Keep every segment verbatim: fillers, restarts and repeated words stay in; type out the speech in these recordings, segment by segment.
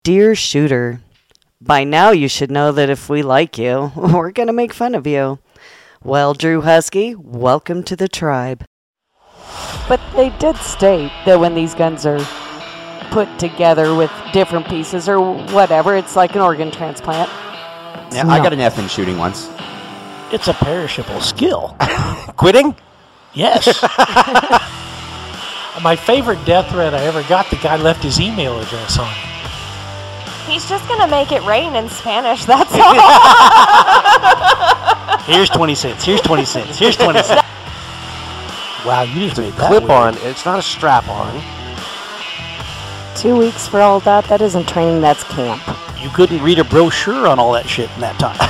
Dear shooter, by now you should know that if we like you, we're going to make fun of you. Well, Drew Husky, welcome to the tribe. But they did state that when these guns are put together with different pieces or whatever, it's like an organ transplant. Yeah, no. I got an F in shooting once. It's a perishable skill. Quitting? Yes. My favorite death threat I ever got, the guy left his email address on it. He's just going to make it rain in Spanish, that's all. Here's twenty cents, here's twenty cents, here's twenty cents. Wow, you just made that clip weird. On, it's not a strap on. Two weeks for all that, that isn't training, that's camp. You couldn't read a brochure on all that shit in that time.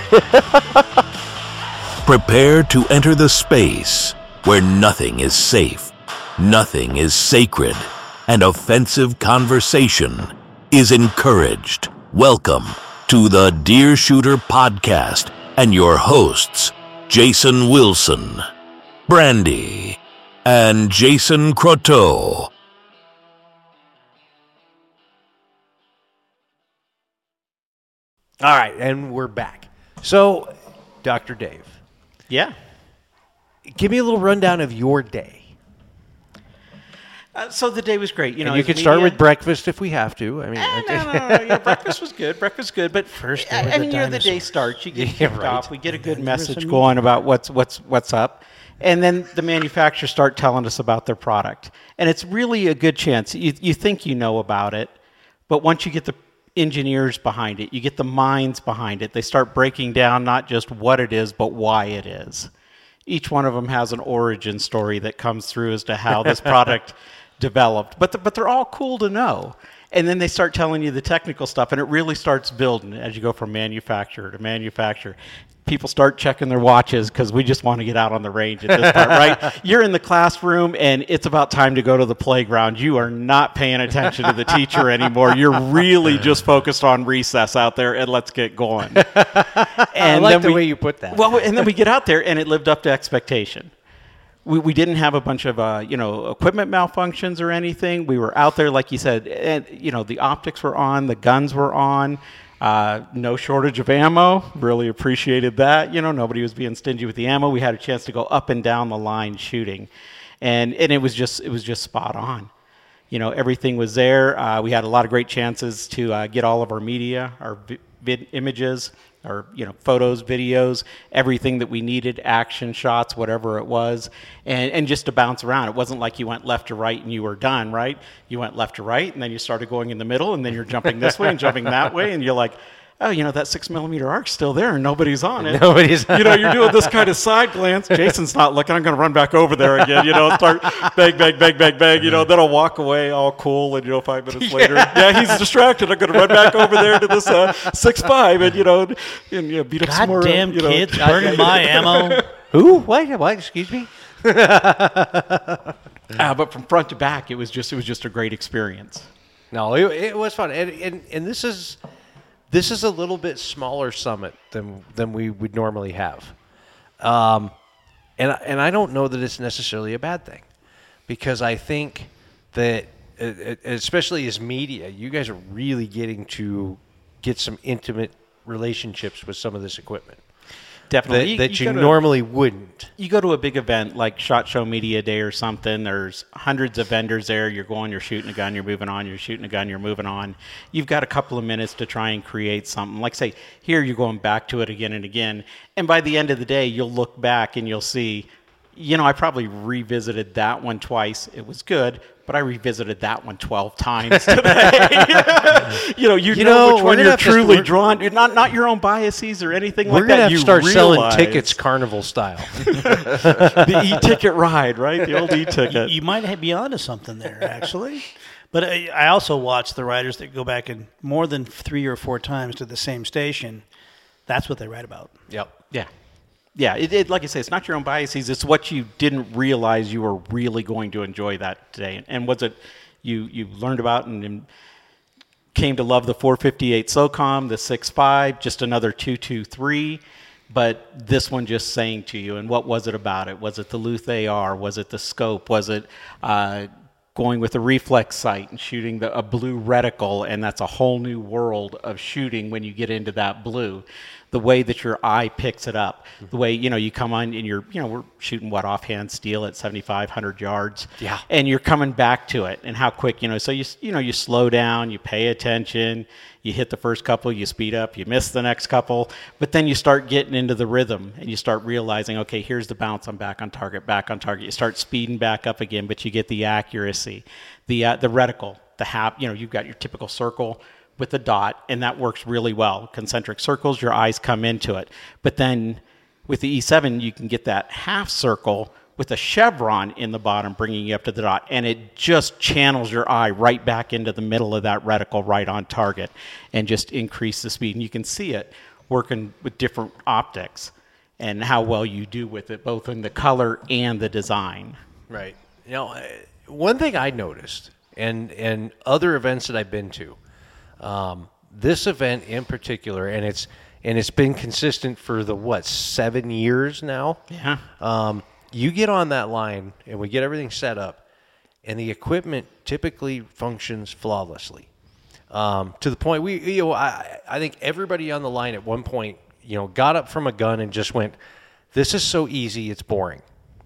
Prepare to enter the space where nothing is safe, nothing is sacred, and offensive conversation is encouraged. Welcome to the Deer Shooter Podcast and your hosts, Jason Wilson, Brandy, and Jason Croteau. All right, and we're back. So, Doctor Dave. Yeah. Give me a little rundown of your day. Uh, so the day was great. You know, and you as can media, start with breakfast if we have to. I mean, eh, no, no, no, yeah, breakfast was good. Breakfast was good, but First I, day I with mean, the you know, the day dinosaurs. starts. You get Yeah, kicked right. off. We get a good And there was message some going about what's what's what's up, and then the manufacturers start telling us about their product, and it's really a good chance. You you think you know about it, but once you get the engineers behind it, you get the minds behind it. They start breaking down not just what it is, but why it is. Each one of them has an origin story that comes through as to how this product developed, but the, but they're all cool to know. And then they start telling you the technical stuff, and it really starts building as you go from manufacturer to manufacturer. People start checking their watches because we just want to get out on the range at this part, right? You're in the classroom, and it's about time to go to the playground. You are not paying attention to the teacher anymore. You're really just focused on recess out there, and let's get going. And I like then the we, way you put that. Well, and then we get out there, and it lived up to expectation. We, we didn't have a bunch of, uh, you know, equipment malfunctions or anything. We were out there, like you said, and, you know, the optics were on, the guns were on, uh, no shortage of ammo. Really appreciated that. You know, nobody was being stingy with the ammo. We had a chance to go up and down the line shooting. And, and it was just, it was just spot on. You know, everything was there. Uh, we had a lot of great chances to uh, get all of our media, our vi- vid- images, or, you know, photos, videos, everything that we needed, action shots, whatever it was, and, and just to bounce around. It wasn't like you went left to right and you were done, right? You went left to right, and then you started going in the middle, and then you're jumping this way and jumping that way, and you're like, oh, you know, that six millimeter arc's still there and nobody's on it. Nobody's You know, you're doing this kind of side glance. Jason's not looking. I'm going to run back over there again, you know, start bang, bang, bang, bang, bang, you know, then I'll walk away all cool, and, you know, five minutes later, yeah, he's distracted. I'm going to run back over there to this uh, six five and, you know, and, and you know, beat up some more. Goddamn you know, kids burning my ammo. Who? What? What? Excuse me? uh, but from front to back, it was just it was just a great experience. No, it, it was fun. And, and, and this is... This is a little bit smaller summit than than we would normally have, um, and and I don't know that it's necessarily a bad thing, because I think that uh, especially as media, you guys are really getting to get some intimate relationships with some of this equipment. Definitely. That, that you, you go to- normally wouldn't. You go to a big event like SHOT Show Media Day or something, there's hundreds of vendors there. You're going, you're shooting a gun, you're moving on, you're shooting a gun, you're moving on. You've got a couple of minutes to try and create something. Like, say, here you're going back to it again and again. And by the end of the day, you'll look back and you'll see, you know, I probably revisited that one twice. It was good, but I revisited that one twelve times today. you know, you, You know, know, which we're one gonna you're have to- truly we're- drawn to. Not, not your own biases or anything We're like gonna that. have to You start selling realize- tickets carnival style. the e-ticket ride, right? The old e-ticket. You might be onto something there, actually. But I, I also watch the writers that go back and more than three or four times to the same station. That's what they write about. Yep. Yeah. Yeah, it, it, like I say, it's not your own biases. It's what you didn't realize you were really going to enjoy that day. And was it you, you learned about and, and came to love the four fifty-eight SOCOM, the six five, just another two twenty-three. But this one just saying to you, and what was it about it? Was it the Luth A R? Was it the scope? Was it uh, going with a reflex sight and shooting the, a blue reticle, and that's a whole new world of shooting when you get into that blue. The way that your eye picks it up, the way, you know, you come on and you're, you know, we're shooting what, offhand steel at seventy-five hundred yards. Yeah. And you're coming back to it and how quick, you know, so you, you know, you slow down, you pay attention, you hit the first couple, you speed up, you miss the next couple, but then you start getting into the rhythm and you start realizing, okay, here's the bounce, I'm back on target, back on target. You start speeding back up again, but you get the accuracy, the, uh, the reticle, the half, you know, you've got your typical circle with the dot, and that works really well. Concentric circles, your eyes come into it. But then with the E seven, you can get that half circle with a chevron in the bottom, bringing you up to the dot, and it just channels your eye right back into the middle of that reticle, right on target, and just increase the speed. And you can see it working with different optics and how well you do with it, both in the color and the design. Right. You know, uh, one thing I noticed, and and other events that I've been to, um, this event in particular, and it's and it's been consistent for the what seven years now. Yeah. Um, you get on that line, and we get everything set up, and the equipment typically functions flawlessly. Um, to the point we, you know, I I think everybody on the line at one point, you know, got up from a gun and just went, "This is so easy, it's boring."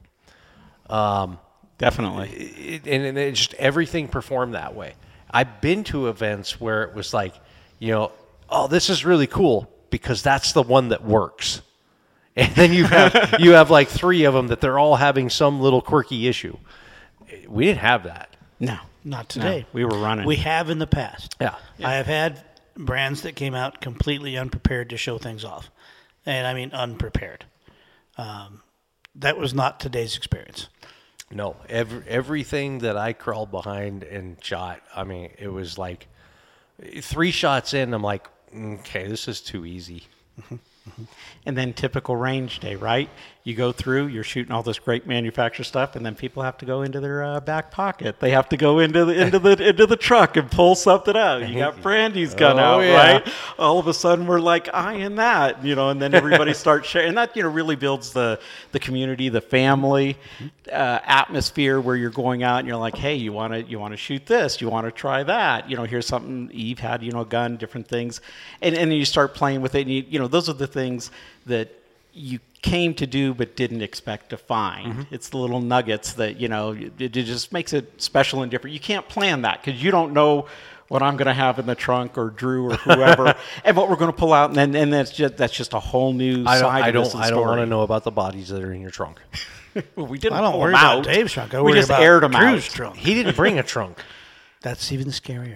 Um. Definitely. It, and, and it just everything performed that way. I've been to events where it was like, you know, oh, this is really cool because that's the one that works. And then you have you have like three of them that they're all having some little quirky issue. We didn't have that. No. Not today. No, we were running. We have in the past. Yeah. I have had brands that came out completely unprepared to show things off. And I mean unprepared. Um, that was not today's experience. No, every, everything that I crawled behind and shot, I mean, it was like three shots in, I'm like, okay, this is too easy. And then typical range day, right? You go through, you're shooting all this great manufacturer stuff, and then people have to go into their uh, back pocket. They have to go into the into the into the truck and pull something out. You got Brandy's gun Oh, out, yeah. right? All of a sudden, we're like eyeing that, you know, and then everybody starts sharing. And that, you know, really builds the the community, the family uh, atmosphere where you're going out and you're like, hey, you want to you want to shoot this, you want to try that, you know, here's something. Eve had, you know, a gun, different things, and and you start playing with it. And you, you know, those are the things that you came to do but didn't expect to find. Mm-hmm. It's the little nuggets that, you know, it, it just makes it special and different. You can't plan that because you don't know what I'm going to have in the trunk or Drew or whoever and what we're going to pull out. And then and that's just that's just a whole new I don't, side I of don't, this I don't story. want to know about the bodies that are in your trunk. Well, we didn't I don't pull worry them about out. Dave's trunk. I we worry just about aired them Drew's out. trunk. He didn't bring a trunk. That's even scarier.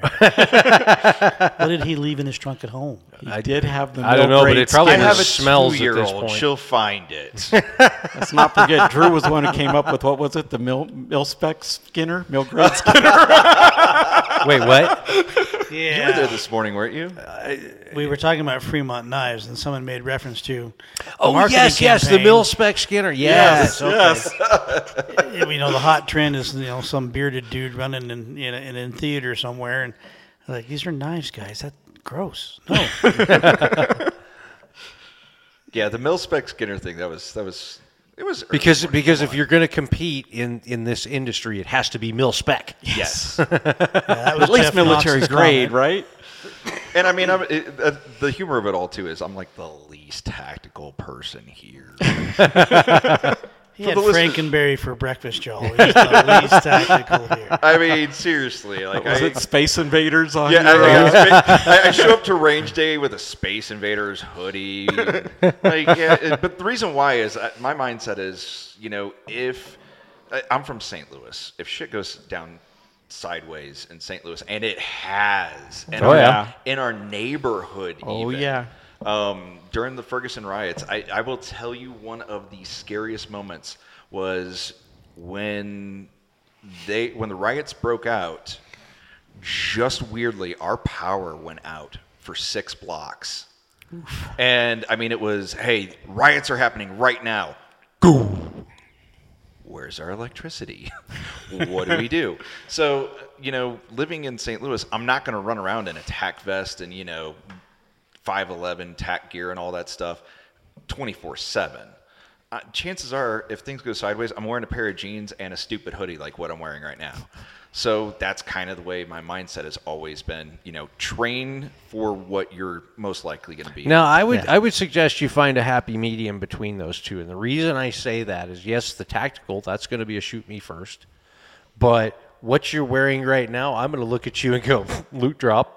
What did he leave in his trunk at home? I did have the I don't know, but milk it grade probably I Skinner. have a smells at this two-year-old. point. She'll find it. Let's not forget, Drew was the one who came up with, what was it, the mil, mil spec Skinner? Milk grade Skinner? Wait, what? Yeah. You were there this morning, weren't you? We were talking about Fremont knives, and someone made reference to a Oh, marketing yes, yes, the campaign. mil-spec Skinner. Yes, okay. yes. You know, the hot trend is, you know, some bearded dude running in in, in, in theater somewhere, and like, these are knives, guys. That's gross. No. Yeah, the mil-spec Skinner thing, that was, that was, it was. early Because morning. because if you're going to compete in, in this industry, it has to be mil-spec. Yes. Yeah, that was At least Jeff military Knox's grade, comment. right? And I mean, I'm, it, uh, the humor of it all, too, is I'm like the least tactical person here. He had the listeners- Frankenberry for breakfast, Joel. He's the least tactical here. I mean, seriously. Like, Was I, it Space Invaders on Yeah, I, your, I, uh, got spa- I, I show up to range day with a Space Invaders hoodie. Like, yeah, it- but the reason why is uh, my mindset is, you know, if I, I'm from Saint Louis, if shit goes down sideways in Saint Louis, and it has, in, Oh, our, yeah. in our neighborhood, Oh, even, yeah. um, during the Ferguson riots, I, I will tell you one of the scariest moments was when they when the riots broke out. Just weirdly, our power went out for six blocks. Oof. And I mean, it was, hey, riots are happening right now. Go. Where's our electricity? What do we do? So, you know, living in Saint Louis, I'm not going to run around in a tack vest and, you know, five eleven tack gear and all that stuff twenty-four seven. uh, chances are, if things go sideways, I'm wearing a pair of jeans and a stupid hoodie like what I'm wearing right now. So that's kind of the way my mindset has always been. You know, train for what you're most likely going to be. Now, I would Yeah. I would suggest you find a happy medium between those two. And the reason I say that is, yes, the tactical, that's going to be a shoot me first. But what you're wearing right now, I'm going to look at you and go, loot drop.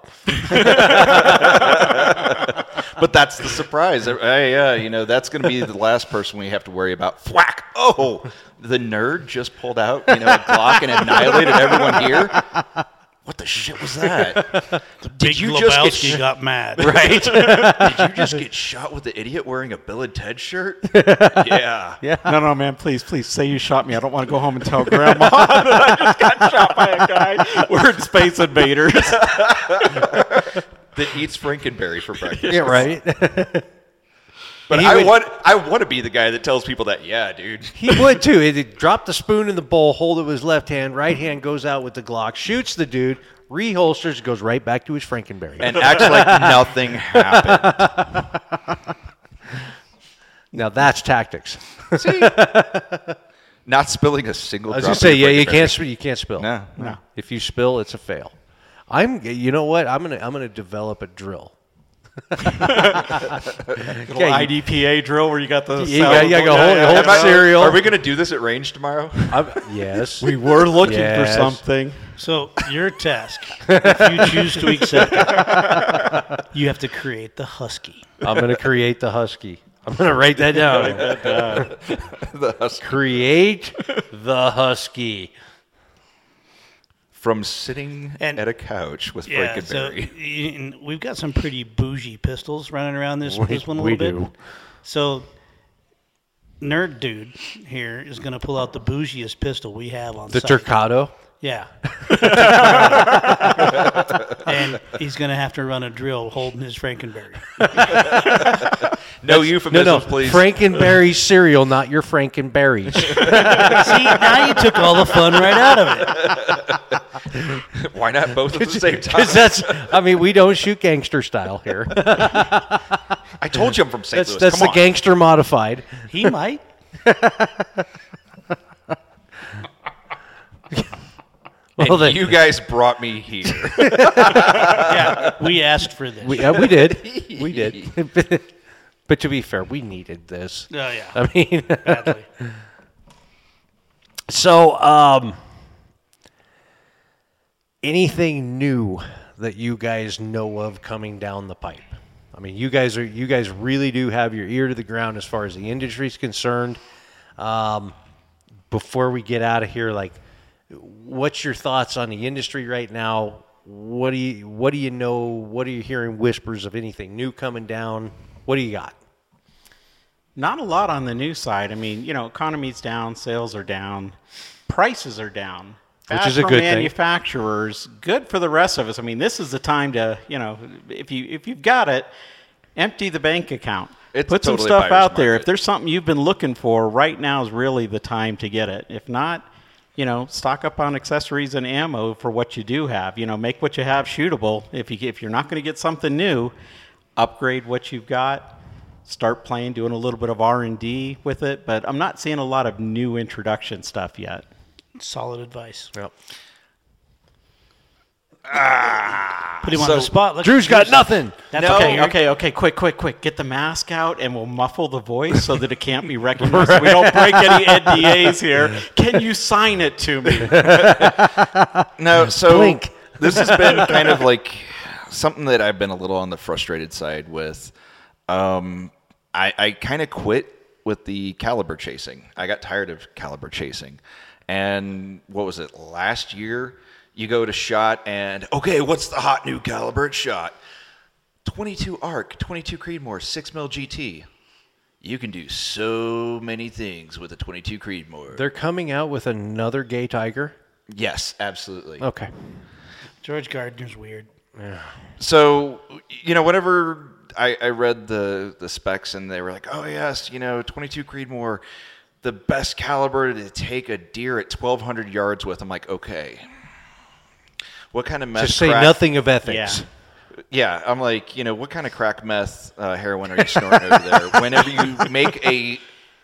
But that's the surprise. I, uh, you know, that's going to be the last person we have to worry about. Thwack! Oh, the nerd just pulled out, you know, a Glock and annihilated everyone here. What the shit was that? Big you just get Lebowski sh- got mad. Right? Did you just get shot with the idiot wearing a Bill and Ted shirt? Yeah. Yeah. No, no, man, please, please say you shot me. I don't want to go home and tell Grandma that I just got shot by a guy. We're in Space Invaders. That eats Frankenberry for breakfast. Yeah, right. But He I would- want I want to be the guy that tells people that, yeah, dude. He would too. He'd drop the spoon in the bowl, hold it with his left hand, right hand goes out with the Glock, shoots the dude, reholsters, goes right back to his Frankenberry. And acts like nothing happened. Now that's tactics. Not spilling a single I was drop. gonna say, of yeah, you Frankenberry. can't sp- you can't spill. No, no. If you spill, it's a fail. I'm. You know what? I'm gonna I'm gonna develop a drill. Little I D P A drill where you got the You got- you got to go hold- hold Am I- cereal. Are we going to do this at range tomorrow? I'm, yes. We were looking Yes. for something. So your task, if you choose to accept it, you have to create the husky. I'm gonna create the husky. I'm gonna write that down. The husky. Create the husky. From sitting And- at a couch with Yeah, so Frankenberry. y- and we've got some pretty bougie pistols running around this, We- this one a we little do. bit. So nerd dude here is going to pull out the bougiest pistol we have on The site. Turcado. Yeah. And he's going to have to run a drill holding his Frankenberry. no No, euphemisms, no. please. Frankenberry cereal, not your Frankenberries. See, now you took all the fun right out of it. Why not both at the same time? Because that's. I mean, we don't shoot gangster style here. I told you I'm from Saint That's Louis. that's Come the on. gangster modified. He might. And Well, then- you guys brought me here. Yeah, we asked for this. We, uh, we did. We did. But to be fair, we needed this. oh, yeah, I mean, badly. so um, anything new that you guys know of coming down the pipe? I mean, you guys are you guys really do have your ear to the ground as far as the industry's concerned. Um, before we get out of here, like, what's your thoughts on the industry right now? What do you what do you know? What are you hearing whispers of anything new coming down? What do you got? Not a lot on the new side. I mean, you know, economy's down, sales are down, prices are down. Which Bad is a for good thing. manufacturers, good for the rest of us. I mean, this is the time to, you know, if you if you've got it, empty the bank account. It's Put some totally stuff buyer's out there. market. If there's something you've been looking for, right now is really the time to get it. If not, you know, stock up on accessories and ammo for what you do have. You know, make what you have shootable. If you if you're not going to get something new, upgrade what you've got. Start playing, doing a little bit of R and D with it. But I'm not seeing a lot of new introduction stuff yet. Solid advice. Yep. Put him on So, the spot. Look, Drew's got nothing. That's No. okay. Okay, okay, okay. Quick, quick, quick. Get the mask out, and we'll muffle the voice so that it can't be recognized. So we don't break any N D As here. Can you sign it to me? No, so Blink. this has been kind of like something that I've been a little on the frustrated side with. Um, I, I kind of quit with the caliber chasing. I got tired of caliber chasing. And what was it, last year? You go to SHOT and, okay, what's the hot new caliber at SHOT? twenty-two ARC, twenty-two Creedmoor, six mil G T. You can do so many things with a twenty-two Creedmoor. They're coming out with another gay tiger. Yes, absolutely. Okay. George Gardner's weird. So, you know, whenever I, I read the, the specs and they were like, oh, yes, you know, twenty-two Creedmoor, the best caliber to take a deer at twelve hundred yards with. I'm like, okay. What kind of meth Just say crack- nothing of ethics. Yeah, I'm like, you know, what kind of crack meth uh, heroin are you snorting over there? Whenever you make a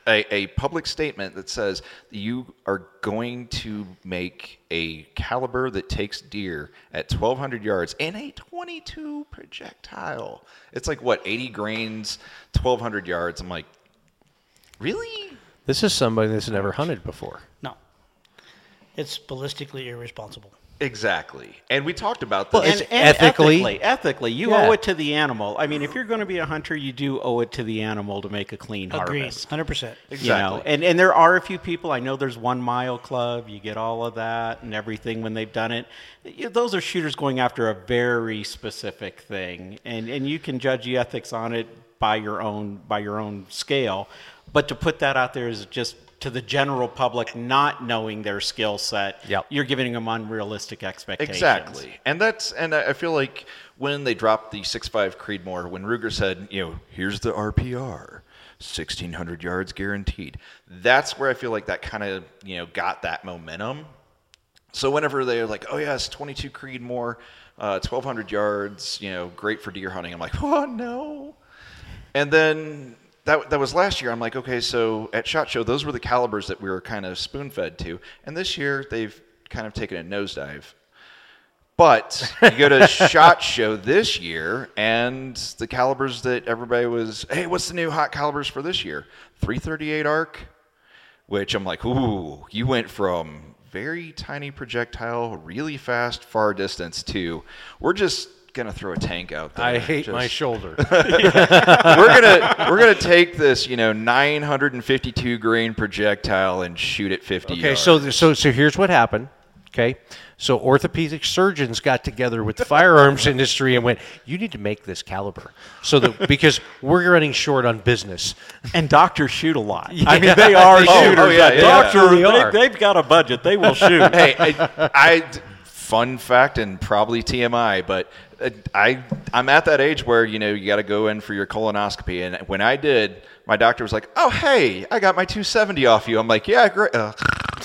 a, a public statement that says you are going to make a caliber that takes deer at twelve hundred yards in a twenty-two projectile. It's like, what, eighty grains, twelve hundred yards. I'm like, really? This is somebody that's never hunted before. No. It's ballistically irresponsible. Exactly. And we talked about this. And, and ethically- ethically, ethically, you Yeah. owe it to the animal. I mean, if you're going to be a hunter, you do owe it to the animal to make a clean Agreed. harvest. one hundred percent. Exactly. You know, and, and there are a few people, I know there's One Mile Club, you get all of that and everything when they've done it. You- Those are shooters going after a very specific thing, and, and you can judge the ethics on it by your own by your own scale. But to put that out there is just to the general public, not knowing their skill set, Yep. you're giving them unrealistic expectations. Exactly. And that's and I I feel like when they dropped the six five Creedmoor, when Ruger said, you know, here's the R P R, sixteen hundred yards guaranteed. That's where I feel like that kind of, you know, got that momentum. So whenever they're like, oh yes, twenty-two Creedmoor, uh, twelve hundred yards, you know, great for deer hunting. I'm like, oh no. And then that that was last year. I'm like, okay, so at SHOT Show, those were the calibers that we were kind of spoon-fed to. And this year, they've kind of taken a nosedive. But you go to SHOT Show this year, and the calibers that everybody was, hey, what's the new hot calibers for this year? three thirty-eight arc, which I'm like, ooh, you went from very tiny projectile, really fast, far distance to, we're just gonna throw a tank out there. I hate Just- my shoulder. we're gonna we're gonna take this, you know, nine hundred fifty-two grain projectile and shoot it fifty Okay, yards. so so so here's what happened. Okay, so orthopedic surgeons got together with the firearms industry and went, "You need to make this caliber, so that because we're running short on business." And doctors shoot a lot. I mean, they are Oh, shooters. oh, yeah, yeah, Doctors, yeah. They are. they, they've got a budget. They will shoot. hey, I, I fun fact and probably T M I, but uh, I I'm at that age where you know you got to go in for your colonoscopy, and when I did, my doctor was like, "Oh, hey, I got my two seventy off you." I'm like, "Yeah, great." Uh.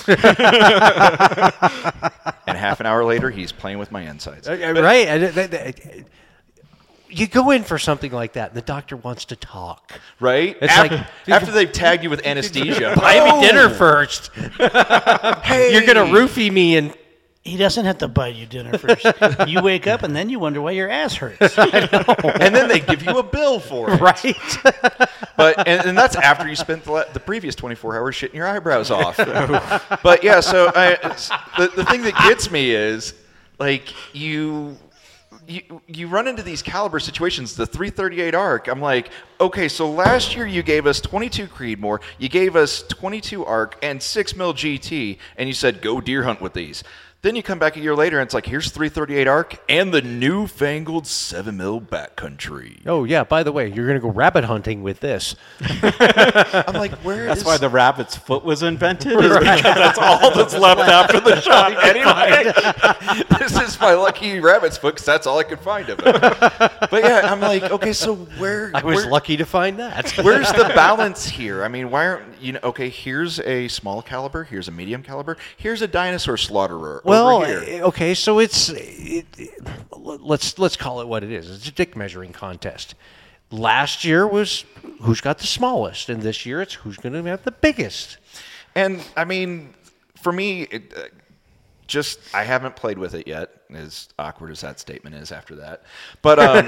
And half an hour later, he's playing with my insides. Uh, uh, right? And it- that- that- you go in for something like that, and the doctor wants to talk. Right? It's after, like- after they've tagged you with anesthesia. Buy me Oh, dinner first. Hey. You're gonna roofie me and He doesn't have to buy you dinner first. You wake up and then you wonder why your ass hurts. And then they give you a bill for it. right. But and, and that's after you spent the, la- the previous twenty-four hours shitting your eyebrows off. But yeah, so I, the the thing that gets me is like you. You, you run into these caliber situations, the three thirty-eight arc. I'm like, okay, so last year you gave us twenty-two Creedmoor, you gave us twenty-two arc and six mil G T, and you said go deer hunt with these. Then you come back a year later and it's like, here's three thirty-eight arc and the newfangled seven mil backcountry. Oh yeah. By the way, you're gonna go rabbit hunting with this. I'm like, where That's is why the rabbit's foot was invented. Is because that's all that's left after the shot. Anyway, this is my lucky rabbit's foot because that's all I could find of it. But yeah, I'm like, okay, so where I was where- lucky to find that. Where's the balance here? I mean, why aren't you know? Okay, here's a small caliber. Here's a medium caliber. Here's a dinosaur slaughterer. Well, over here. uh, okay, so it's it, it, let's let's call it what it is. It's a dick measuring contest. Last year was who's got the smallest, and this year it's who's going to have the biggest. And I mean, for me, it, uh, just I haven't played with it yet. As awkward as that statement is after that, but um,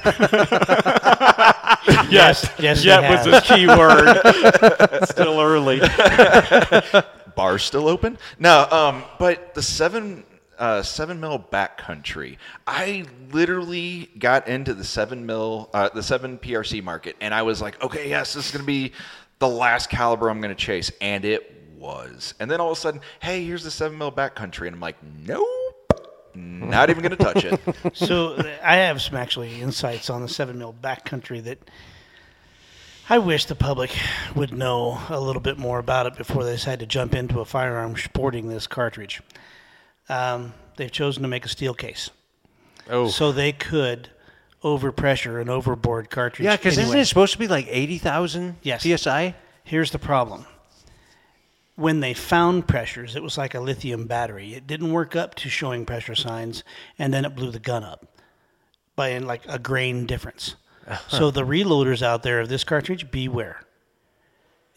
yes, yes, yet they was the key word. Still early. bar's still open. No, um, but the seven uh, seven mil backcountry, I literally got into the seven mil, uh, the seven P R C market, and I was like, okay, yes, this is gonna be the last caliber I'm gonna chase, and it was. And then all of a sudden, hey, here's the seven mil backcountry, and I'm like, nope, not even gonna touch it. So th- I have some actually insights on the seven mil backcountry that I wish the public would know a little bit more about it before they decide to jump into a firearm sporting this cartridge. Um, they've chosen to make a steel case, Oh, so they could overpressure an overboard cartridge. yeah, because anyway. isn't it supposed to be like eighty thousand Yes. P S I? Here's the problem. When they found pressures, it was like a lithium battery. It didn't work up to showing pressure signs, and then it blew the gun up by like a grain difference. So the reloaders out there of this cartridge, beware.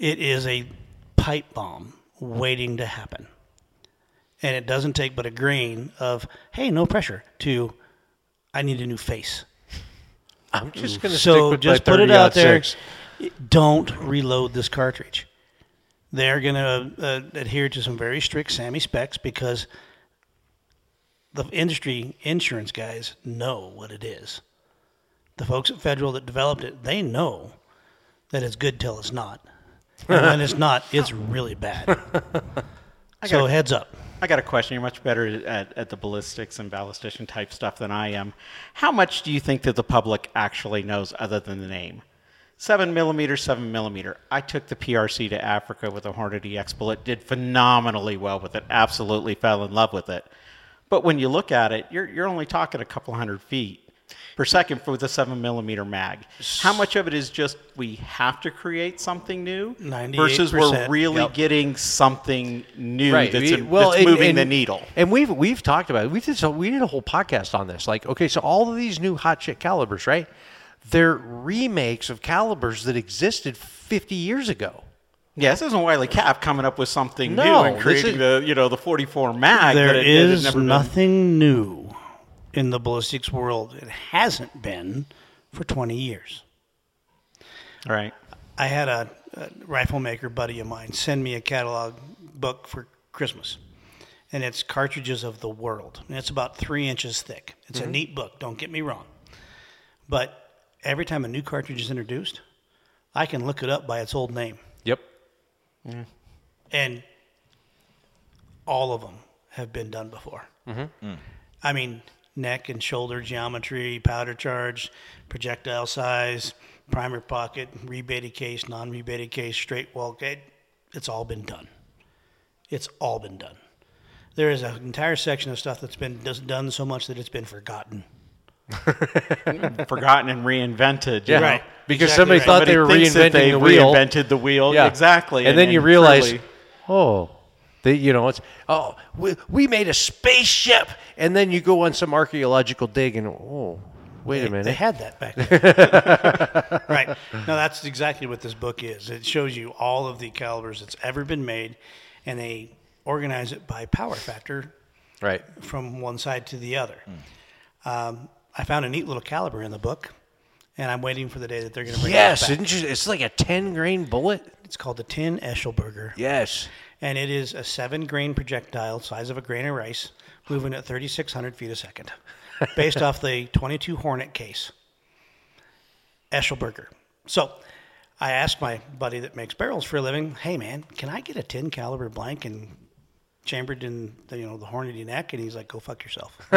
It is a pipe bomb waiting to happen. And it doesn't take but a grain of, hey, no pressure, to, I need a new face. I'm just going to So stick with just my put it thirty out there. six. Don't reload this cartridge. They're going to uh, adhere to some very strict SAMI specs because the industry insurance guys know what it is. The folks at Federal that developed it, they know that it's good till it's not. And when it's not, it's really bad. So got- heads up. I got a question. You're much better at, at the ballistics and ballistician type stuff than I am. How much do you think that the public actually knows other than the name? Seven millimeter, seven millimeter. I took the P R C to Africa with a Hornet E X bullet. Did phenomenally well with it. Absolutely fell in love with it. But when you look at it, you're you're only talking a couple hundred feet per second for the seven millimeter mag. How much of it is just we have to create something new versus we're ninety-eight percent. really Yep. getting something new Right. that's, We- well, that's and- moving and- the needle? And we've we've talked about it. We did so we did a whole podcast on this. Like, okay, so all of these new hot shit calibers, right? They're remakes of calibers that existed fifty years ago. Yeah, this isn't Wiley Cap coming up with something No, new and this creating is- the you know the forty-four mag. There that it, it had is never been- nothing new in the ballistics world. It hasn't been for twenty years. All right. I had a, a rifle maker buddy of mine send me a catalog book for Christmas, and it's cartridges of the world, and it's about three inches thick. It's a neat book, don't get me wrong. But every time a new cartridge is introduced, I can look it up by its old name, Yep. and all of them have been done before. I mean, neck and shoulder geometry, powder charge, projectile size, primer pocket, rebated case, non-rebated case, straight wall. It, it's all been done. It's all been done. There is an entire section of stuff that's been does- done so much that it's been forgotten. Forgotten and reinvented. you Yeah. know. Right. Because Exactly somebody right. thought they were Somebody thinks that reinventing they the wheel. reinvented the wheel. Yeah. Exactly. And, then you realize, truly- oh, they, you know, it's oh, we, we made a spaceship, and then you go on some archaeological dig, and oh, wait They, a minute. they had that back then. Right. No, that's exactly what this book is. It shows you all of the calibers that's ever been made, and they organize it by power factor Right. from one side to the other. Um, I found a neat little caliber in the book, and I'm waiting for the day that they're going to bring Yes, it back. isn't you, it's like a ten grain bullet. It's called the Tin Eschelberger, Yes. and it is a seven grain projectile, size of a grain of rice, moving at thirty-six hundred feet a second, based off the twenty-two Hornet case. Eschelberger. So I asked my buddy that makes barrels for a living, hey man, can I get a tin caliber blank and chambered in the, you know, the Hornety neck? And he's like, go fuck yourself. I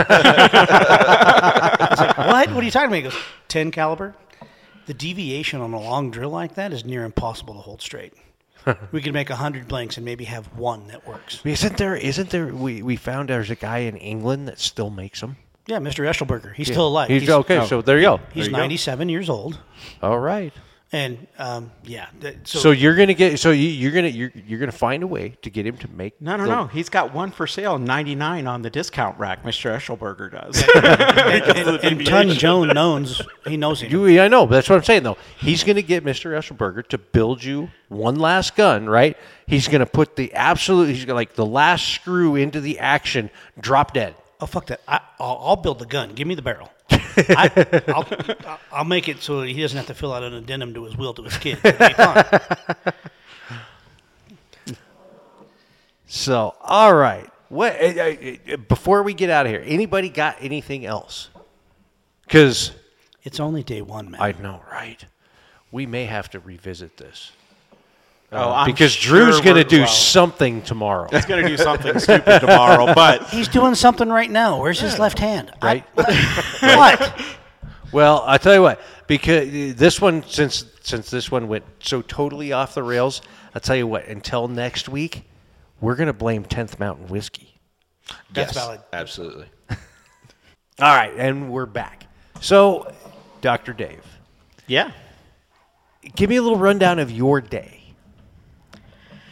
was like, what? What are you talking about? He goes, tin caliber? The deviation on a long drill like that is near impossible to hold straight. We could make a hundred blanks and maybe have one that works. Isn't there? Isn't there? We, we found there's a guy in England that still makes them. Yeah, Mister Eschelberger. He's still alive. He's, okay. So there you go. He's There you go. ninety-seven years old. All right. And um, yeah, that, so, So you're gonna get. So you, you're gonna you're, you're gonna find a way to get him to make. No, no, the- no. He's got one for sale, ninety-nine on the discount rack. Mister Eschelberger does. and, and, and Ton Joan knows he knows him. You, I know. That's what I'm saying, though. He's going to get Mister Eschelberger to build you one last gun, right? He's going to put the absolute, he's gonna, like the last screw into the action, drop dead. Oh fuck that! I, I'll, I'll build the gun. Give me the barrel. I, I'll, I'll make it so he doesn't have to fill out an addendum to his will to his kid. It'll be fine. So, all right. What? Uh, uh, uh, before we get out of here, anybody got anything else? Because It's only day one, man. I know, right? We may have to revisit this. Oh, I'm because sure Drew's going to we're- do well, something tomorrow. He's going to do something stupid tomorrow, but He's doing something right now. Where's his left hand? I- Right. what? Well, I'll tell you what, because this one, since since this one went so totally off the rails, I'll tell you what, until next week, we're going to blame tenth Mountain Whiskey. That's Yes, valid. Absolutely. All right, and we're back. So, Doctor Dave, yeah. give me a little rundown of your day.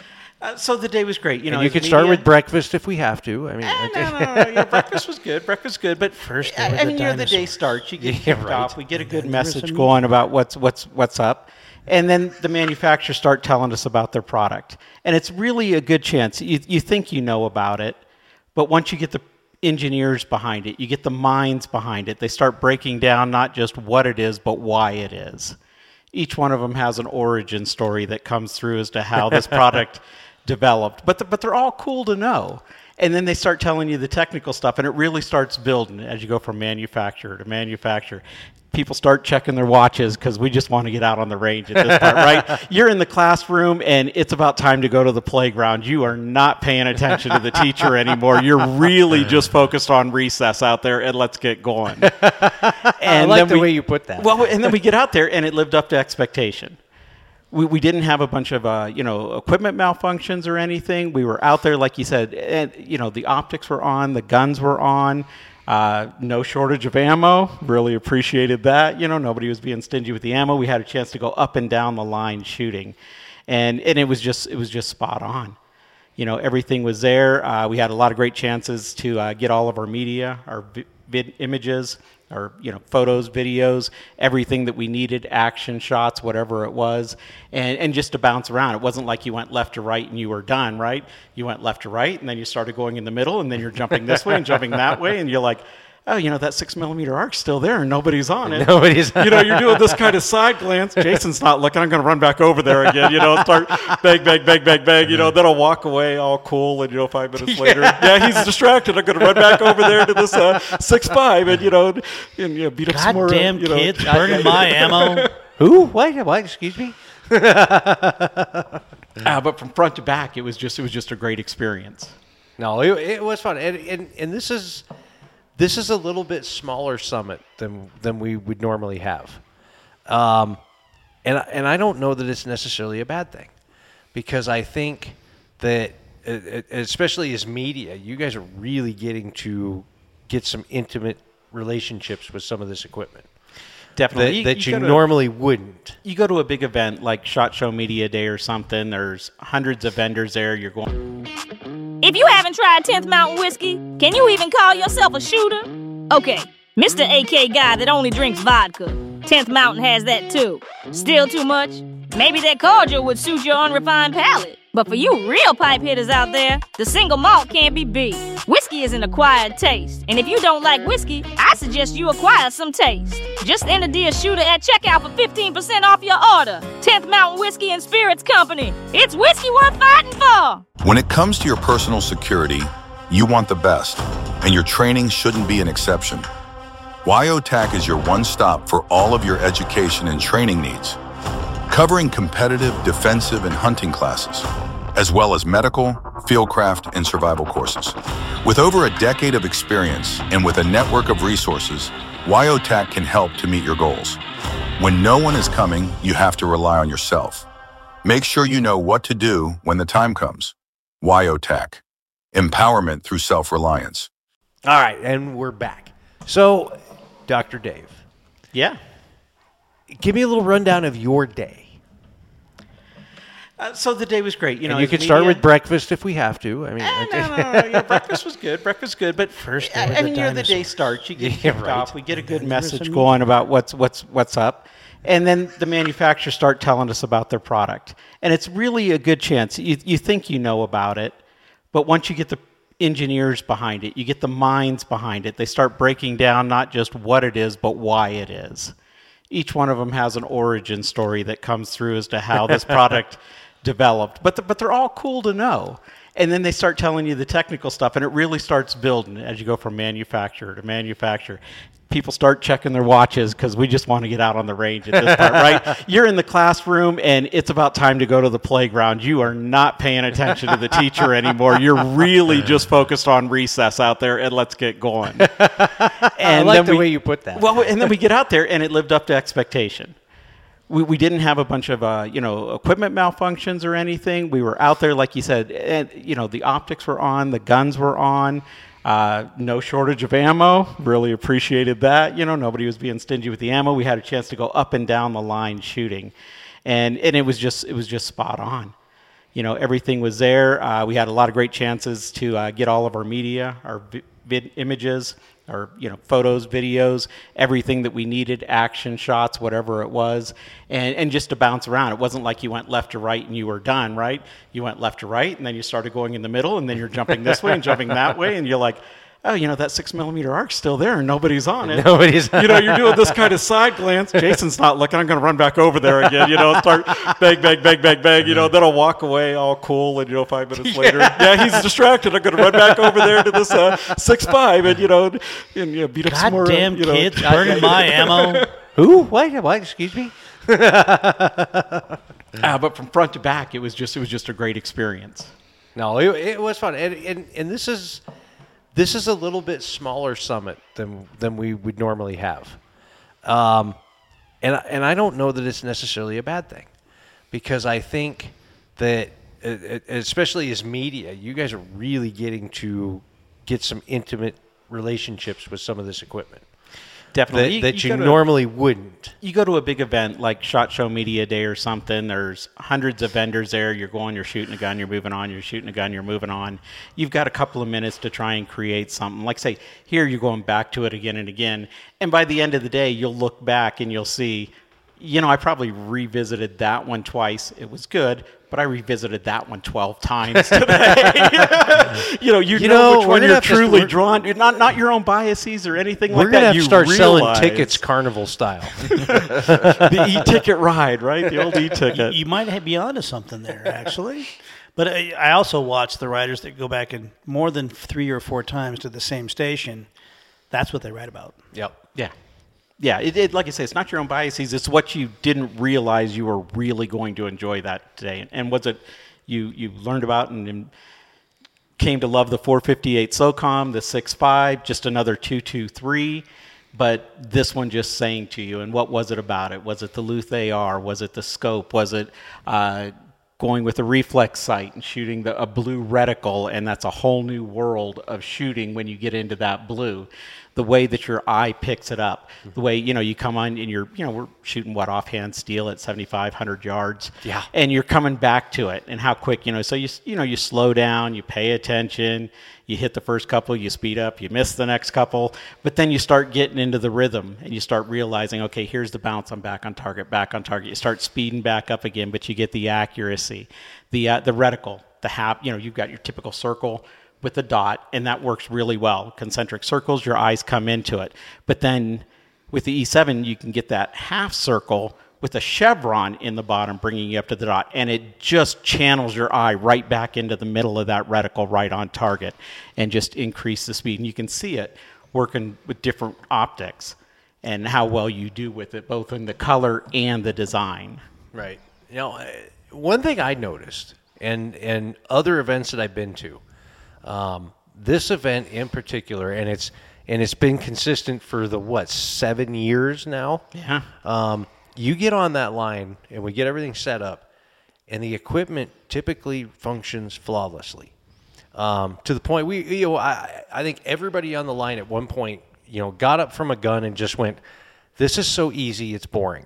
Uh, so the day was great. You know, and you as can start media- with breakfast if we have to. I mean, Eh, no, no, no, no. Yeah, breakfast was good. Breakfast was good, but First day I, with I the mean, you know, the day dinosaurs. starts. You get Yeah, kicked right. off. We get a good then there was message some going about what's what's what's up, and then the manufacturers start telling us about their product, and it's really a good chance. You you think you know about it, but once you get the engineers behind it, you get the minds behind it. They start breaking down not just what it is, but why it is. Each one of them has an origin story that comes through as to how this product developed. But the, but they're all cool to know. And then they start telling you the technical stuff, and it really starts building as you go from manufacturer to manufacturer. People start checking their watches because we just want to get out on the range at this point, right? You're in the classroom, and it's about time to go to the playground. You are not paying attention to the teacher anymore. You're really just focused on recess out there, and let's get going. And I like then the we- way you put that. Well, and then we get out there, and it lived up to expectation. We, we didn't have a bunch of uh, you know equipment malfunctions or anything. We were out there, like you said, and you know the optics were on, the guns were on. Uh, no shortage of ammo. Really appreciated that. You know, nobody was being stingy with the ammo. We had a chance to go up and down the line shooting, and and it was just it was just spot on. You know, everything was there. Uh, we had a lot of great chances to uh, get all of our media, our vi- vid images, our you know photos, videos, everything that we needed, action shots, whatever it was, and and just to bounce around. It wasn't like you went left to right and you were done, right? You went left to right, and then you started going in the middle, and then you're jumping this way and jumping that way, and you're like, oh, you know, that six millimeter arc's still there and nobody's on it. Nobody's You know, you're doing this kind of side glance. Jason's not looking. I'm going to run back over there again, you know, start bang, bang, bang, bang, bang, you know, then I'll walk away all cool and, you know, five minutes later, yeah, he's distracted. I'm going to run back over there to this uh, six five and, you know, and, and you know, beat up some more. uh, Goddamn you know, kids burning my ammo. Who? What? What? Excuse me? uh, but from front to back, it was just, it was just a great experience. No, it, it was fun, and, and and this is this is a little bit smaller summit than than we would normally have, um, and and I don't know that it's necessarily a bad thing, because I think that uh, especially as media, you guys are really getting to get some intimate relationships with some of this equipment Definitely. that, that you, go to- normally wouldn't. You go to a big event like SHOT Show Media Day or something, there's hundreds of vendors there. You're going, If you haven't tried tenth Mountain Whiskey, can you even call yourself a shooter? Okay, Mister A K guy that only drinks vodka. tenth Mountain has that too. Still too much? Maybe that cordial would suit your unrefined palate. But for you real pipe hitters out there, the single malt can't be beat. Whiskey is an acquired taste, and if you don't like whiskey, I suggest you acquire some taste. Just enter Dear Shooter at checkout for fifteen percent off your order. tenth Mountain Whiskey and Spirits Company. It's whiskey worth fighting for. When it comes to your personal security, you want the best, and your training shouldn't be an exception. WyoTac is your one-stop for all of your education and training needs, covering competitive, defensive, and hunting classes, as well as medical, fieldcraft, and survival courses. With over a decade of experience and with a network of resources, WyoTac can help to meet your goals. When no one is coming, you have to rely on yourself. Make sure you know what to do when the time comes. WyoTac. Empowerment through self-reliance. All right, and we're back. So, Doctor Dave, yeah. give me a little rundown of your day. Uh, so the day was great. You know, And you as can start media- with breakfast if we have to. I mean, Eh, no, no, no, yeah, breakfast was good. Breakfast was good, but First day I, with I the mean, you know, the day dinosaurs. starts. You get Yeah, kicked right. off. We get a good then there was message some going about what's what's what's up, and then the manufacturers start telling us about their product, and it's really a good chance. You you think you know about it, but once you get the engineers behind it, you get the minds behind it. They start breaking down not just what it is, but why it is. Each one of them has an origin story that comes through as to how this product developed. But the, but they're all cool to know. And then they start telling you the technical stuff, and it really starts building as you go from manufacturer to manufacturer. People start checking their watches because we just want to get out on the range at this point, right? You're in the classroom, and it's about time to go to the playground. You are not paying attention to the teacher anymore. You're really just focused on recess out there, and let's get going. And I like then the we- way you put that. Well, and then we get out there, and it lived up to expectation. We, we didn't have a bunch of uh, you know equipment malfunctions or anything. We were out there, like you said, and you know the optics were on, the guns were on. Uh, no shortage of ammo. Really appreciated that. You know, nobody was being stingy with the ammo. We had a chance to go up and down the line shooting, and and it was just it was just spot on. You know, everything was there. Uh, we had a lot of great chances to uh, get all of our media, our vi- vid- images, our you know photos, videos, everything that we needed, action shots, whatever it was, and and just to bounce around. It wasn't like you went left to right and you were done, right? You went left to right, and then you started going in the middle, and then you're jumping this way and jumping that way, and you're like, oh, you know, that six millimeter arc's still there and nobody's on it. Nobody's on You know, you're doing this kind of side glance. Jason's not looking. I'm going to run back over there again, you know, start bang, bang, bang, bang, bang, you know, then I'll walk away all cool and, you know, five minutes later, yeah, he's distracted. I'm going to run back over there to this uh, six five and, you know, and, you know beat up some more. Goddamn you know, kids burning my ammo. Who? What? What? Excuse me? uh, but from front to back, it was just, it was just a great experience. No, it, it was fun. And, and, and this is... This is a little bit smaller summit than than we would normally have, um, and and I don't know that it's necessarily a bad thing, because I think that it, especially as media, you guys are really getting to get some intimate relationships with some of this equipment. Definitely. That, that you, you go to, normally wouldn't. You go to a big event like SHOT Show Media Day or something, there's hundreds of vendors there. You're going, you're shooting a gun, you're moving on, you're shooting a gun, you're moving on. You've got a couple of minutes to try and create something. Like, say, here you're going back to it again and again. And by the end of the day, you'll look back and you'll see, you know, I probably revisited that one twice. It was good, but I revisited that one twelve times today. you know, you, You know, know, which we're one gonna you're have to- truly we're- drawn to. Not, not your own biases or anything We're like gonna that. have You to start selling realize- tickets carnival style. the e-ticket ride, right? The old e-ticket. You might be onto something there, actually. But I, I also watch the riders that go back and more than three or four times to the same station. That's what they write about. Yep. Yeah. Yeah, it, it, like I say, it's not your own biases. It's what you didn't realize you were really going to enjoy that day. And was it you, you learned about and, and came to love the four fifty-eight SOCOM, the six five, just another two twenty-three. But this one just saying to you, and what was it about it? Was it the Luth A R? Was it the scope? Was it uh, going with a reflex sight and shooting the, a blue reticle? And that's a whole new world of shooting when you get into that blue. The way that your eye picks it up, the way, you know, you come on and you're, you know, we're shooting what, offhand steel at seventy-five hundred yards. Yeah. And you're coming back to it and how quick, you know, so you, you know, you slow down, you pay attention, you hit the first couple, you speed up, you miss the next couple, but then you start getting into the rhythm and you start realizing, okay, here's the bounce, I'm back on target, back on target. You start speeding back up again, but you get the accuracy, the, uh, the reticle, the half, you know, you've got your typical circle with the dot, and that works really well. Concentric circles, your eyes come into it. But then with the E seven, you can get that half circle with a chevron in the bottom, bringing you up to the dot, and it just channels your eye right back into the middle of that reticle, right on target, and just increase the speed. And you can see it working with different optics and how well you do with it, both in the color and the design. Right. You know, uh, one thing I noticed, and and other events that I've been to, um, this event in particular, and it's and it's been consistent for the what seven years now. Yeah. Um, you get on that line, and we get everything set up, and the equipment typically functions flawlessly. Um, to the point we, you know, I I think everybody on the line at one point, you know, got up from a gun and just went, "This is so easy, it's boring."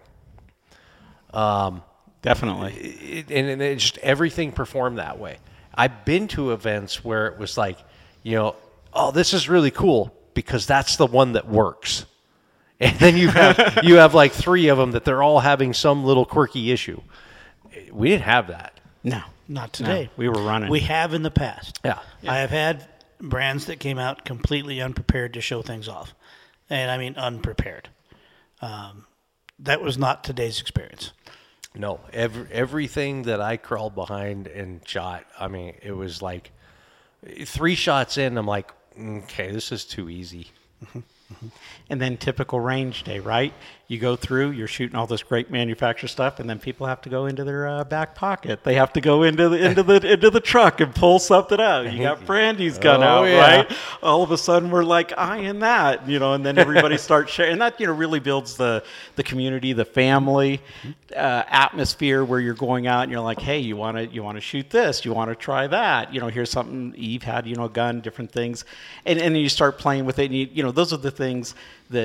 Um. Definitely. It, and, and it just everything performed that way. I've been to events where it was like, you know, oh, this is really cool because that's the one that works. And then you have you have like three of them that they're all having some little quirky issue. We didn't have that. No. Not today. No, we were running. We have in the past. Yeah. I have had brands that came out completely unprepared to show things off. And I mean unprepared. Um, that was not today's experience. No, every, everything that I crawled behind and shot, I mean, it was like three shots in, I'm like, okay, this is too easy. And then typical range day, right? You go through, you're shooting all this great manufacturer stuff, and then people have to go into their uh, back pocket. They have to go into the into the into the truck and pull something out. You got Brandy's gun Oh, out, yeah. right? All of a sudden, we're like eyeing that, you know, and then everybody starts sharing. And that, you know, really builds the the community, the family uh, atmosphere where you're going out and you're like, hey, you want to you want to shoot this, you want to try that, you know, here's something. Eve had, you know, a gun, different things, and and then you start playing with it, and you you know, those are the things that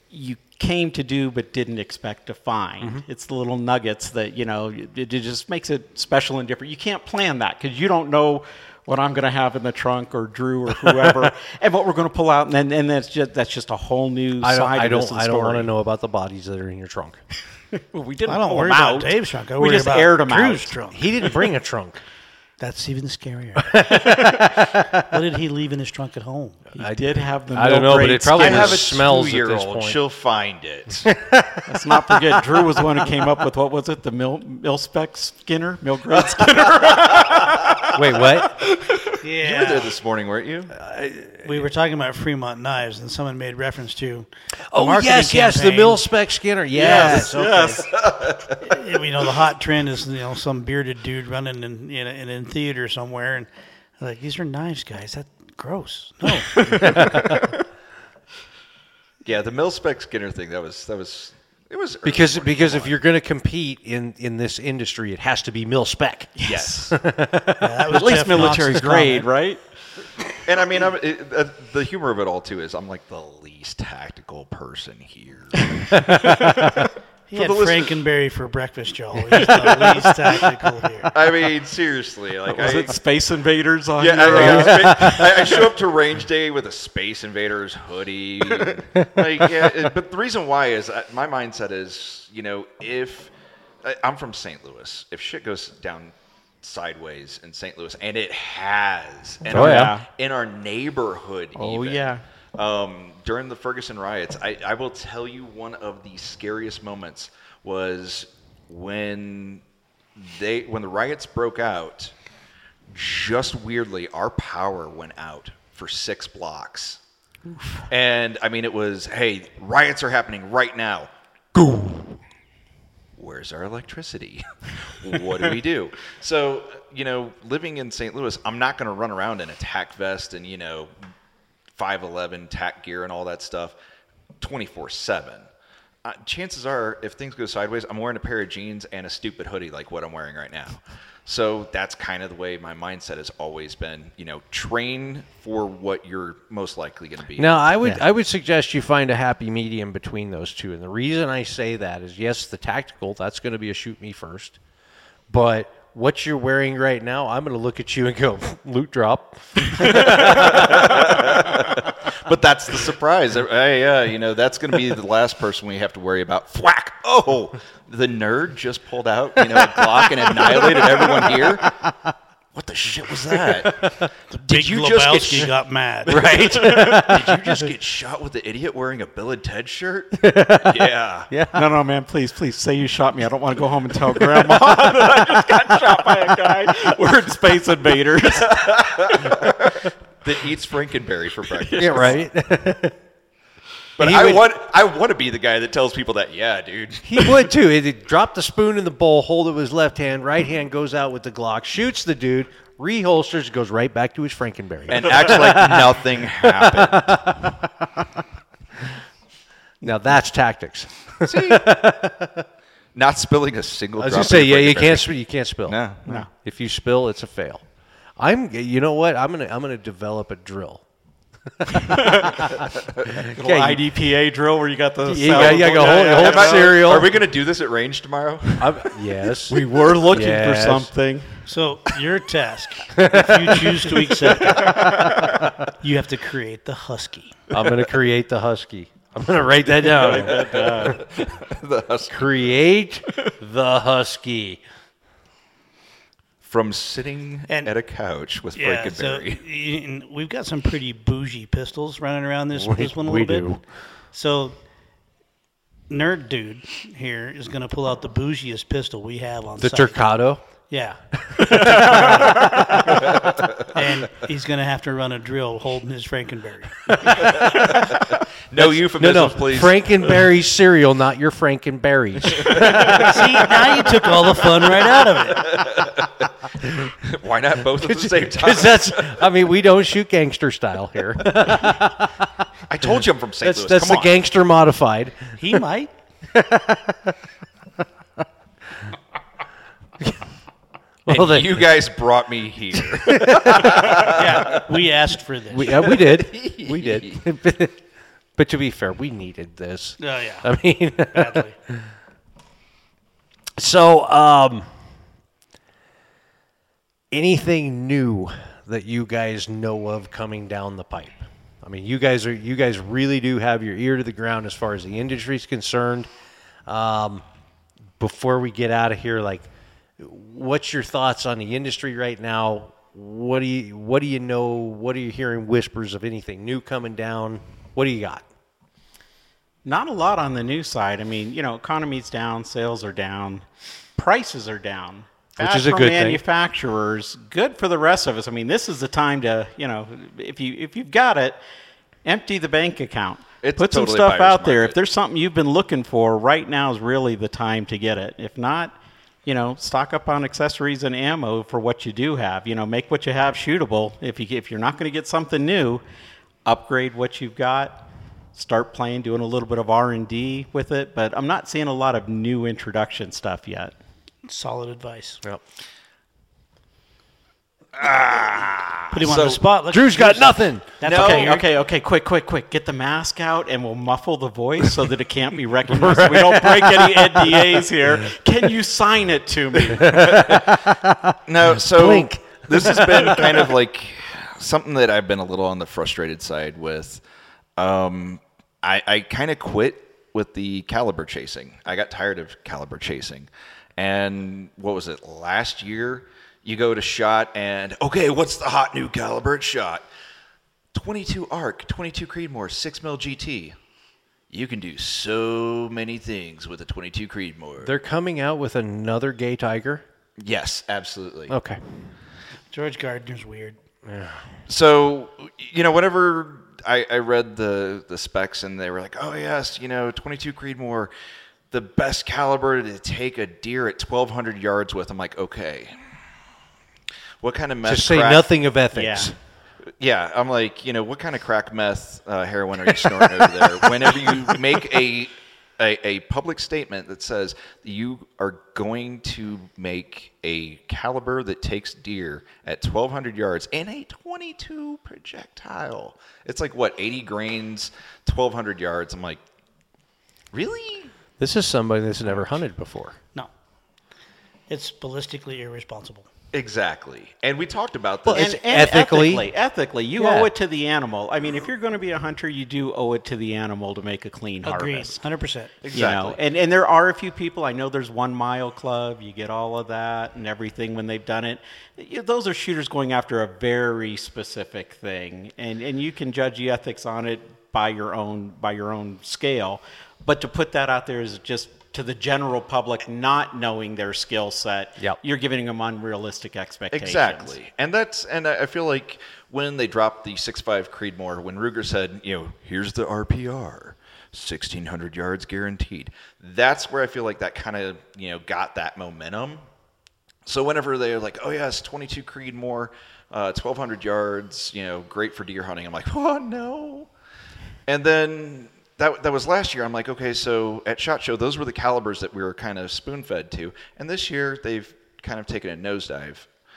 you came to do but didn't expect to find. Mm-hmm. It's the little nuggets that, you know, it, it just makes it special and different. You can't plan that because you don't know what I'm going to have in the trunk or Drew or whoever and what we're going to pull out. And then and that's just, that's just a whole new I don't, side I of don't, this I don't want to know about the bodies that are in your trunk. Well, we didn't I don't pull worry them about out. Dave's trunk. I we worry just about aired them Drew's out. trunk. He didn't bring a trunk. That's even scarier. What did he leave in his trunk at home? I did have the I don't know, but it probably I have a smells at this two-year-old. point. She'll find it. Let's not forget, Drew was the one who came up with, what was it, the mil, mil spec Skinner? Mil grade Skinner? Wait, what? Yeah. You were there this morning, weren't you? We were talking about Fremont knives, and someone made reference to the Oh, marketing yes, yes, the campaign. mil-spec Skinner. Yes, Yes, okay. yes. You know, the hot trend is, you know, some bearded dude running in in, in, in theater somewhere, and like, these are knives, guys. That's gross. No. Yeah, the mil-spec Skinner thing, that was, that was, it was early Because morning. because if you're going to compete in, in this industry, it has to be mil-spec. Yes. Yeah, that was At least Jeff military Knox's grade, comment. right? And I mean, I'm, it, uh, the humor of it all, too, is I'm like the least tactical person here. He For had the listeners- Frankenberry for breakfast, Joe. He's the least tactical here. I mean, seriously. Like, Was I, it Space Invaders on Yeah, your, I, uh, I, I, I show up to range day with a Space Invaders hoodie. Like, yeah, it- but the reason why is uh, my mindset is, you know, if I, I'm from Saint Louis, if shit goes down sideways in Saint Louis, and it has, and Oh, our- yeah. in our neighborhood, Oh, even, yeah. um, during the Ferguson riots, I, I will tell you one of the scariest moments was when they when the riots broke out. Just weirdly, our power went out for six blocks. Oof. And I mean, it was, hey, riots are happening right now. Go. Where's our electricity? What do we do? So, you know, living in Saint Louis, I'm not going to run around in a tack vest and, you know, five eleven tack gear and all that stuff twenty-four seven. Uh, chances are, if things go sideways, I'm wearing a pair of jeans and a stupid hoodie like what I'm wearing right now. So that's kind of the way my mindset has always been. You know, train for what you're most likely going to be. Now, I would I would suggest you find a happy medium between those two. And the reason I say that is, yes, the tactical, that's going to be a shoot me first. But what you're wearing right now, I'm going to look at you and go, loot drop. But that's the surprise. I, uh, you know, that's going to be the last person we have to worry about. Thwack! Oh, the nerd just pulled out, you know, a Glock and annihilated everyone here. What the shit was that? Did Did you Lebowski just get sh- got mad? Right? Did you just get shot with the idiot wearing a Bill and Ted shirt? Yeah. Yeah. No, no, man, please, please say you shot me. I don't want to go home and tell Grandma that I just got shot by a guy wearing Space Invaders. That eats Frankenberry for breakfast. Yeah, right. But He I would- want I want to be the guy that tells people that, yeah, dude. He would too. He'd drop the spoon in the bowl, hold it with his left hand, right hand goes out with the Glock, shoots the dude, reholsters, goes right back to his Frankenberry. And acts like nothing happened. Now that's tactics. See? Not spilling a single I was drop. gonna say, of your yeah, you Frankenberry. can't spill. You can't spill. No. No. If you spill, it's a fail. I'm. You know what? I'm gonna. I'm gonna develop a drill. Little I D P A drill where you got the You got- you got to hold- Yeah, hold yeah, Am I- yeah. cereal. Are we going to do this at range tomorrow? I'm, yes. We were looking Yes. for something. So your task, if you choose to accept it, you have to create the husky. I'm gonna create the husky. I'm gonna write that down. The husky. Create the husky. From sitting And- at a couch with Yeah, so Frankenberry. y- and we've got some pretty bougie pistols running around this, We- this one a we little bit. do. So nerd dude here is going to pull out the bougiest pistol we have on The site. Turcado. Yeah. And he's going to have to run a drill holding his Frankenberry. No No, euphemisms, no. please. Frankenberry cereal, not your Frankenberries. See, now you took all the fun right out of it. Why not both at the same time? Because that's. I mean, we don't shoot gangster style here. I told you I'm from Saint That's Louis. that's Come the on. gangster modified. He might. Well, And then- you guys brought me here. Yeah, we asked for this. We, uh, we did. We did. But to be fair, we needed this. Oh, yeah. I mean, Badly. So, um, anything new that you guys know of coming down the pipe? I mean, you guys are you guys really do have your ear to the ground as far as the industry's concerned. Um, before we get out of here, like, what's your thoughts on the industry right now? What do you what do you know? What are you hearing whispers of anything new coming down? What do you got? Not a lot on the new side. I mean, you know, economy's down, sales are down, prices are down. Which Bad is a for good thing. manufacturers, good for the rest of us. I mean, this is the time to, you know, if you if you've got it, empty the bank account. It's Put some totally stuff buyer's out there. market. If there's something you've been looking for, right now is really the time to get it. If not, you know, stock up on accessories and ammo for what you do have. You know, make what you have shootable. If you if you're not going to get something new, upgrade what you've got. Start playing, doing a little bit of R and D with it. But I'm not seeing a lot of new introduction stuff yet. Solid advice. Yep. Put him on So, the spot. Look, Drew's got nothing. That's No. okay. Okay, okay, okay. Quick, quick, quick. Get the mask out, and we'll muffle the voice so that it can't be recognized. So we don't break any N D As here. Can you sign it to me? No, so Blink. this has been kind of like something that I've been a little on the frustrated side with. Um, I, I kind of quit with the caliber chasing. I got tired of caliber chasing. And what was it, last year? You go to SHOT and, okay, what's the hot new caliber at SHOT? twenty-two ARC, twenty-two Creedmoor, six mil G T. You can do so many things with a twenty-two Creedmoor. They're coming out with another Gay Tiger. Yes, absolutely. Okay. George Gardner's weird. So, you know, whenever I, I read the, the specs and they were like, oh, yes, you know, twenty-two Creedmoor, the best caliber to take a deer at twelve hundred yards with, I'm like, okay. What kind of meth Just say crack- nothing of ethics. Yeah. Yeah, I'm like, you know, what kind of crack meth uh, heroin are you snorting over there? Whenever you make a, a a public statement that says you are going to make a caliber that takes deer at twelve hundred yards in a twenty-two projectile, it's like what, eighty grains, twelve hundred yards. I'm like, really? This is somebody that's never hunted before. No. It's ballistically irresponsible. Exactly. And we talked about this. Well, it's And, and ethically- ethically, ethically, you Yeah. owe it to the animal. I mean, if you're going to be a hunter, you do owe it to the animal to make a clean Agreed. harvest. one hundred percent. Exactly. You know, and, and there are a few people, I know there's One Mile Club, you get all of that and everything when they've done it. You- Those are shooters going after a very specific thing, and, and you can judge the ethics on it by your own by your own scale. But to put that out there is just to the general public not knowing their skill set, Yep. you're giving them unrealistic expectations. Exactly. And that's and I I feel like when they dropped the six five Creedmoor, when Ruger said, you know, here's the R P R, sixteen hundred yards guaranteed. That's where I feel like that kind of, you know, got that momentum. So whenever they're like, oh yes, twenty-two Creedmoor, uh, twelve hundred yards, you know, great for deer hunting. I'm like, oh no. And then that that was last year. I'm like, okay, so at SHOT Show, those were the calibers that we were kind of spoon-fed to. And this year, they've kind of taken a nosedive.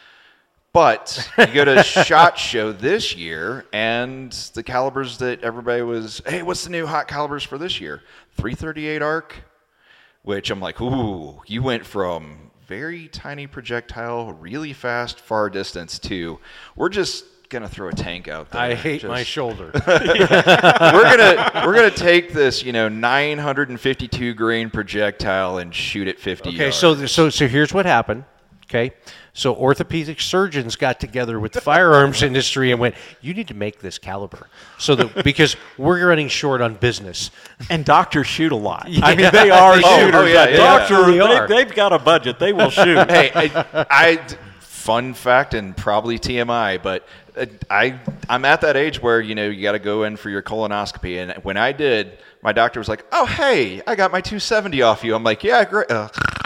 But you go to SHOT Show this year, and the calibers that everybody was, hey, what's the new hot calibers for this year? three thirty-eight ARC, which I'm like, ooh, you went from very tiny projectile, really fast, far distance to, we're just gonna throw a tank out there. I hate Just- my shoulder. we're gonna we're gonna take this, you know, nine hundred fifty-two grain projectile and shoot it fifty Okay, yards. so so so here's what happened. Okay, so orthopedic surgeons got together with the firearms industry and went, "You need to make this caliber, so that because we're running short on business." And doctors shoot a lot. I mean, they are Oh, shooters. oh, yeah, A yeah. doctor, They are. they, they've got a budget. They will shoot. hey, I, I fun fact and probably T M I, but uh, I I'm at that age where, you know, you got to go in for your colonoscopy, and when I did, my doctor was like, "Oh, hey, I got my two seventy off you." I'm like, "Yeah, great." Uh.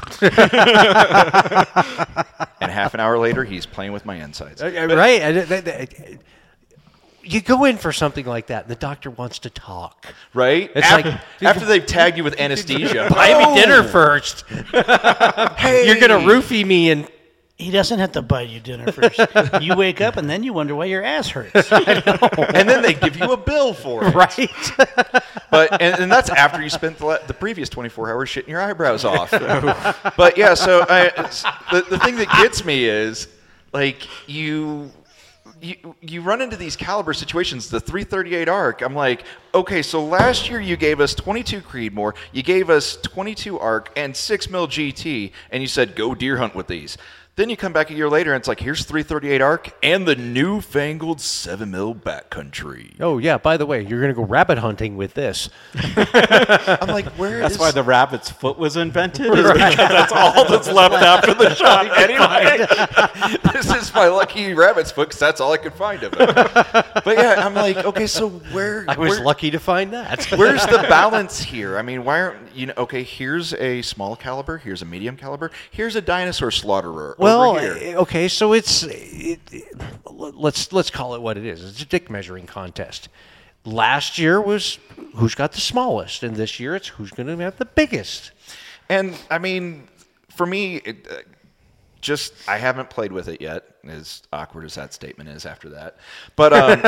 And half an hour later, he's playing with my insides. Uh, right? And it- that- that- you go in for something like that, and the doctor wants to talk. Right? It's after, like- after they've tagged you with anesthesia. Buy me Oh, dinner first. Hey. You're gonna roofie me in He doesn't have to buy you dinner first. You wake up and then you wonder why your ass hurts. And then they give you a bill for it. Right. But and, and that's after you spent the, the previous twenty-four hours shitting your eyebrows off. But yeah, so I, the the thing that gets me is like you. You, you run into these caliber situations, the three thirty-eight arc. I'm like, okay, so last year you gave us twenty-two Creedmoor, you gave us twenty-two arc and six mil G T, and you said go deer hunt with these. Then you come back a year later and it's like, here's three thirty-eight arc and the newfangled seven mil backcountry. Oh yeah. By the way, you're gonna go rabbit hunting with this. I'm like, where That's is... why the rabbit's foot was invented. Is because that's all that's left after the shot. Anyway, This is my lucky rabbit's foot because that's all I could find of it. But yeah, I'm like, okay, so where... I was where, lucky to find that. Where's the balance here? I mean, why aren't you know? Okay, here's a small caliber. Here's a medium caliber. Here's a dinosaur slaughterer. Well, over here. okay, so it's it, it, let's let's call it what it is. It's a dick measuring contest. Last year was who's got the smallest, and this year it's who's going to have the biggest. And I mean, for me, it, uh, just I haven't played with it yet. As awkward as that statement is after that, but um,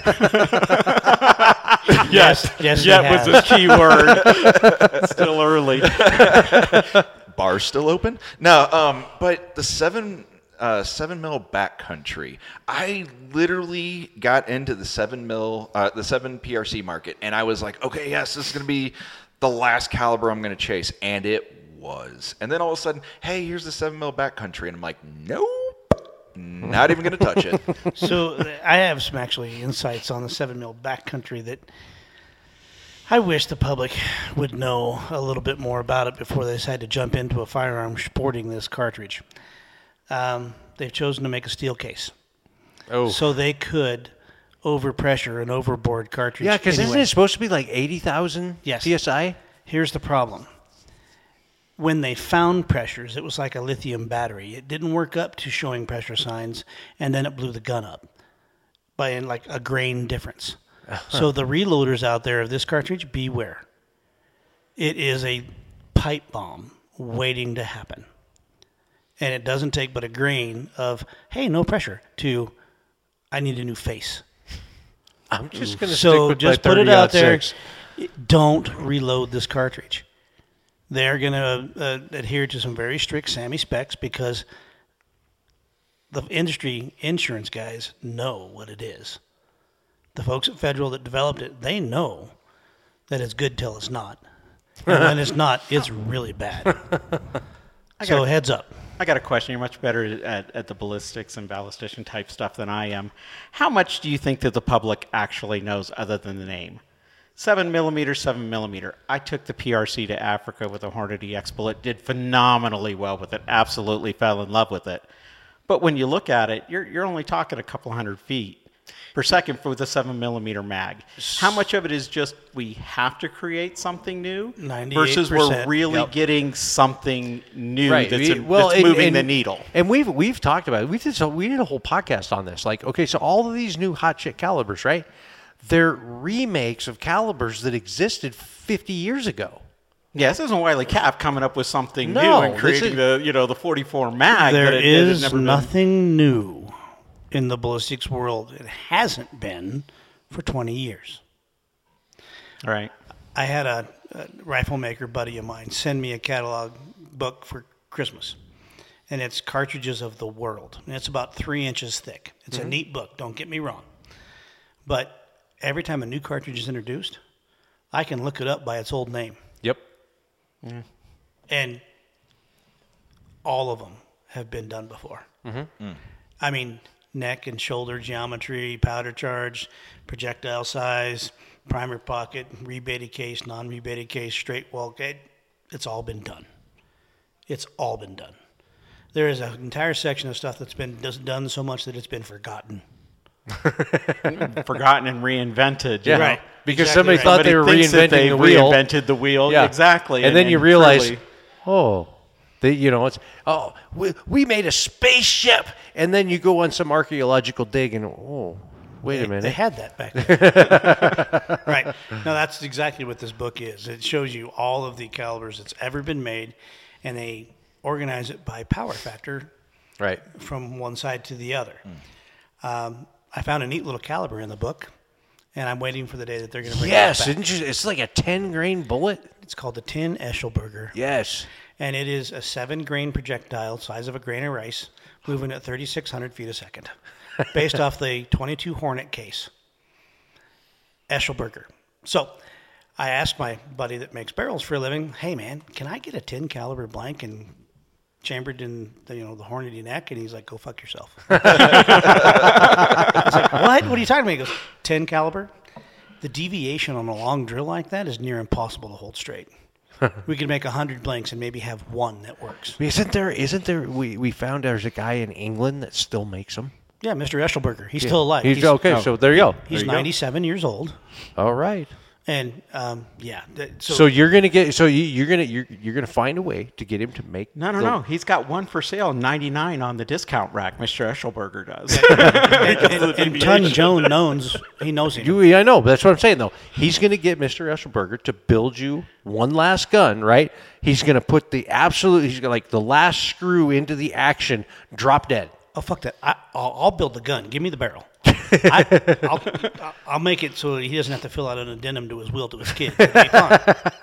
yes, yes, yet he was the key word. Still early. bar still open? No, um, but the seven uh, seven mil backcountry, I literally got into the seven mil, uh, the seven P R C market, and I was like, okay, yes, this is going to be the last caliber I'm going to chase, and it was. And then all of a sudden, hey, here's the seven mil backcountry, and I'm like, nope, not even going to touch it. So I have some actually insights on the seven mil backcountry that I wish the public would know a little bit more about it before they decide to jump into a firearm sporting this cartridge. Um, they've chosen to make a steel case. Oh, So they could overpressure an overboard cartridge. yeah, because anyway. isn't it supposed to be like eighty thousand Yes. P S I? Here's the problem. When they found pressures, it was like a lithium battery. It didn't work up to showing pressure signs, and then it blew the gun up by like a grain difference. So the reloaders out there of this cartridge, beware. It is a pipe bomb waiting to happen. And it doesn't take but a grain of, hey, no pressure, to, I need a new face. I'm just going to So stick with just my put it thirty out aught there. six. Don't reload this cartridge. They're going to uh, adhere to some very strict SAMI specs because the industry insurance guys know what it is. The folks at Federal that developed it, they know that it's good till it's not. And when it's not, it's really bad. So a- heads up. I got a question. You're much better at, at the ballistics and ballistician type stuff than I am. How much do you think that the public actually knows other than the name? Seven millimeter, seven millimeter. I took the P R C to Africa with a Hornet E X bullet. Did phenomenally well with it. Absolutely fell in love with it. But when you look at it, you're you're only talking a couple hundred feet per second for the seven millimeter mag. How much of it is just we have to create something new versus we're ninety-eight percent. really Yep. getting something new Right. that's, We- well, that's and- moving and- the needle? And we've we've talked about it. We did so we did a whole podcast on this. Like, okay, so all of these new hot shit calibers, right? They're remakes of calibers that existed fifty years ago. Yeah, this isn't Wiley Cap coming up with something No, new and this creating is- the you know the forty-four mag. There that it, it had is never been- nothing new in the ballistics world. It hasn't been for twenty years. All right. I had a, a rifle maker buddy of mine send me a catalog book for Christmas, and it's Cartridges of the World, and it's about three inches thick. It's a neat book, don't get me wrong. But every time a new cartridge is introduced, I can look it up by its old name, Yep. and all of them have been done before. I mean, neck and shoulder geometry, powder charge, projectile size, primer pocket, rebated case, non-rebated case, straight wall gate. It's all been done. It's all been done. There is an entire section of stuff that's been just done so much that it's been forgotten. Forgotten and reinvented. you Yeah. know? Right. Because Exactly somebody right. thought Somebody they were thinks that reinventing they the wheel. reinvented the wheel. Yeah. Exactly. And, then you realize, truly- oh, they, you know, it's oh, we, we made a spaceship, and then you go on some archaeological dig, and oh, wait They- a minute, They had that back then. Right. No, that's exactly what this book is. It shows you all of the calibers that's ever been made, and they organize it by power factor Right. from one side to the other. Um, I found a neat little caliber in the book, and I'm waiting for the day that they're going to bring Yes, it back. didn't you? It's like a ten grain bullet. It's called the Tin Eschelberger. Yes. And it is a seven grain projectile, size of a grain of rice, moving at thirty-six hundred feet a second, based off the twenty-two Hornet case. Eschelberger. So I asked my buddy that makes barrels for a living, hey man, can I get a tin caliber blank and chambered in the, you know, the Hornady neck? And he's like, go fuck yourself. I was like, what? What are you talking about? He goes, tin caliber? The deviation on a long drill like that is near impossible to hold straight. We could make a hundred blanks and maybe have one that works. Isn't there? Isn't there? We, we found there's a guy in England that still makes them. Yeah, Mister Eschelberger. He's yeah. still alive. He's, he's okay. Oh, so there you go. He's you ninety-seven go. years old. All right. And um, yeah, th- so, so you're gonna get. So you, you're gonna you're you're gonna find a way to get him to make. No, no, the, no. He's got one for sale, ninety-nine on the discount rack. Mister Eschelberger does. and and, and Ton Jones knows he knows him. You, I know, but that's what I'm saying though. He's gonna get Mister Eschelberger to build you one last gun, right? He's gonna put the absolute. He's gonna like the last screw into the action. Drop dead. Oh fuck that! I, I'll, I'll build the gun. Give me the barrel. I, I'll, I'll make it so he doesn't have to fill out an addendum to his will to his kid. It'll be fine.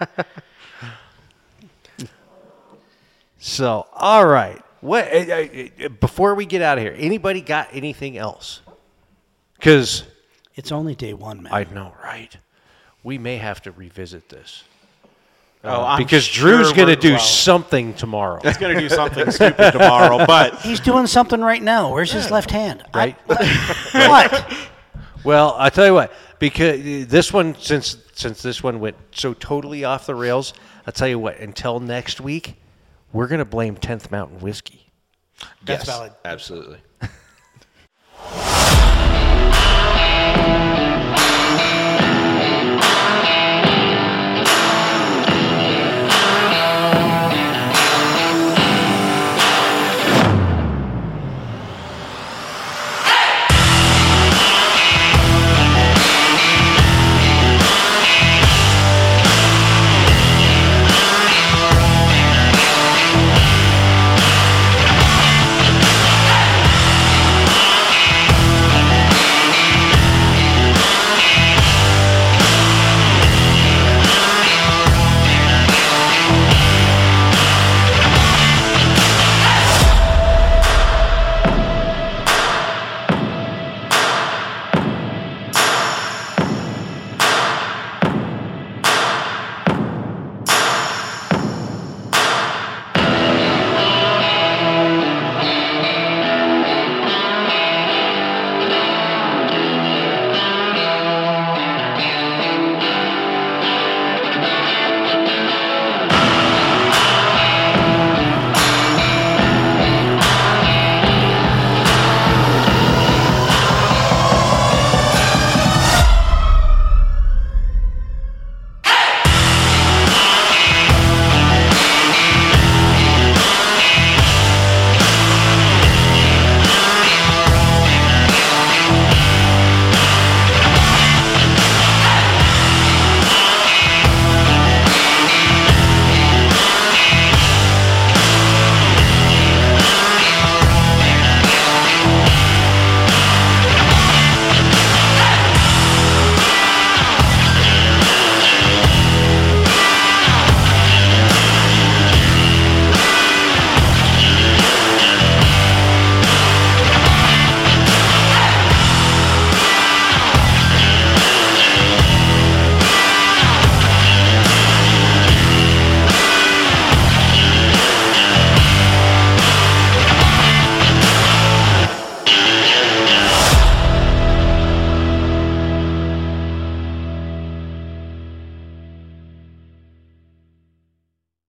So, all right. What? Uh, uh, before we get out of here, anybody got anything else? Because it's only day one, man. I know, right? We may have to revisit this. Oh, uh, because sure Drew's going to do well, something tomorrow. He's going to do something stupid tomorrow, but he's doing something right now. Where's his left hand? Right. I, what? Well, I tell you what. Because this one, since since this one went so totally off the rails, I'll tell you what. Until next week, we're going to blame tenth Mountain Whiskey. That's yes, valid. Absolutely.